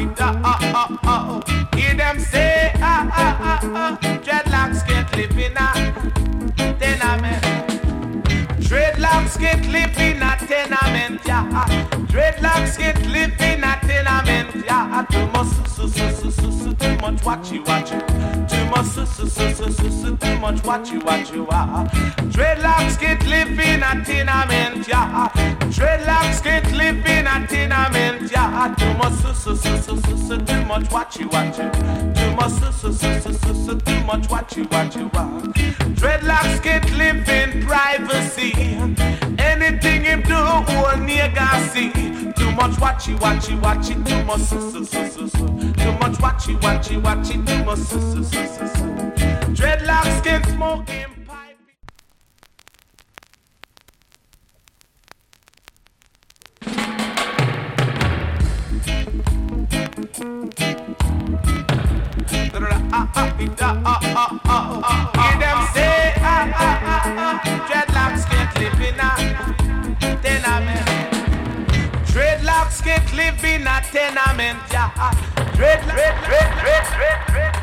Hear them say, dreadlocks can't live in a tenement. Dreadlocks can't live in a tenement, yeah. Dreadlocks can't live in a tenement, yeah. Too much, too much watchy. Too much, too much watchy. Dreadlocks can't live in a tenement, yeah. Dreadlocks can't live in a tenement, yeah. Too much, too much watchy. Too much, too much watchy. Dreadlocks can't live in privacy. Anything him do, all nigga see. Too much watchy. Too much, too much watchy. Too much, Dreadlocks can't smoke him pipe. Hear them say, dreadlocks can't live in a tenement. Dreadlocks can't live in a tenement, yeah. Dreadlocks